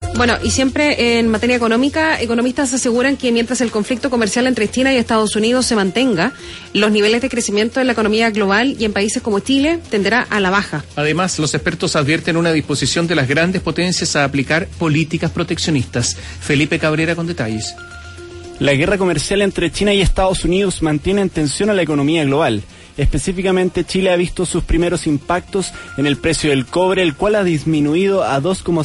Bueno, y siempre en materia económica, economistas aseguran que mientras el conflicto comercial entre China y Estados Unidos se mantenga, los niveles de crecimiento en la economía global y en países como Chile tenderá a la baja. Además, los expertos advierten una disposición de las grandes potencias a aplicar políticas proteccionistas. Felipe Cabrera con detalles. La guerra comercial entre China y Estados Unidos mantiene en tensión a la economía global. Específicamente, Chile ha visto sus primeros impactos en el precio del cobre, el cual ha disminuido a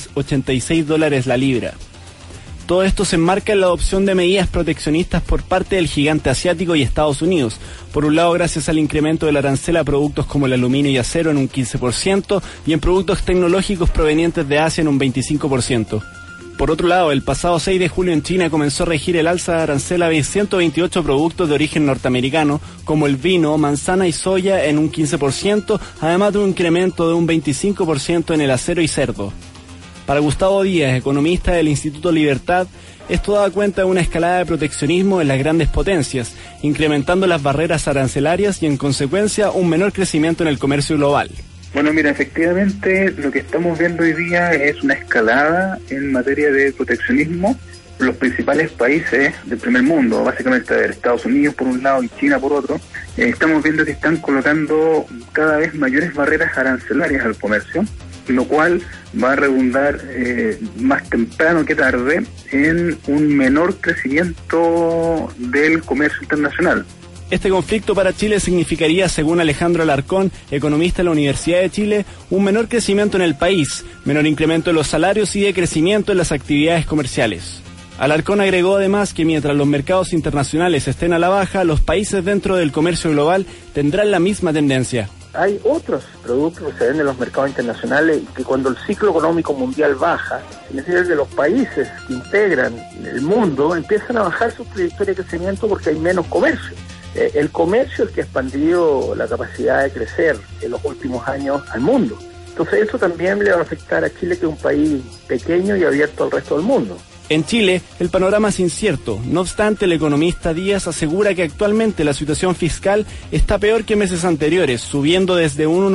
$2,86 la libra. Todo esto se enmarca en la adopción de medidas proteccionistas por parte del gigante asiático y Estados Unidos. Por un lado, gracias al incremento del arancel a productos como el aluminio y acero en un 15% y en productos tecnológicos provenientes de Asia en un 25%. Por otro lado, el pasado 6 de julio en China comenzó a regir el alza de arancel a 128 productos de origen norteamericano, como el vino, manzana y soya en un 15%, además de un incremento de un 25% en el acero y cerdo. Para Gustavo Díaz, economista del Instituto Libertad, esto da cuenta de una escalada de proteccionismo en las grandes potencias, incrementando las barreras arancelarias y en consecuencia un menor crecimiento en el comercio global. Bueno, mira, efectivamente lo que estamos viendo hoy día es una escalada en materia de proteccionismo. Los principales países del primer mundo, básicamente Estados Unidos por un lado y China por otro, estamos viendo que están colocando cada vez mayores barreras arancelarias al comercio, lo cual va a redundar más temprano que tarde en un menor crecimiento del comercio internacional. Este conflicto para Chile significaría, según Alejandro Alarcón, economista de la Universidad de Chile, un menor crecimiento en el país, menor incremento en los salarios y de crecimiento en las actividades comerciales. Alarcón agregó además que mientras los mercados internacionales estén a la baja, los países dentro del comercio global tendrán la misma tendencia. Hay otros productos que se venden en los mercados internacionales que cuando el ciclo económico mundial baja, significa que los países que integran el mundo empiezan a bajar su trayectoria de crecimiento porque hay menos comercio. El comercio es el que ha expandido la capacidad de crecer en los últimos años al mundo. Entonces eso también le va a afectar a Chile, que es un país pequeño y abierto al resto del mundo. En Chile, el panorama es incierto. No obstante, el economista Díaz asegura que actualmente la situación fiscal está peor que meses anteriores, subiendo desde un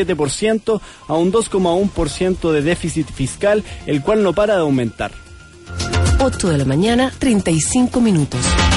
1,7% a un 2,1% de déficit fiscal, el cual no para de aumentar. 8 de la mañana, 35 minutos.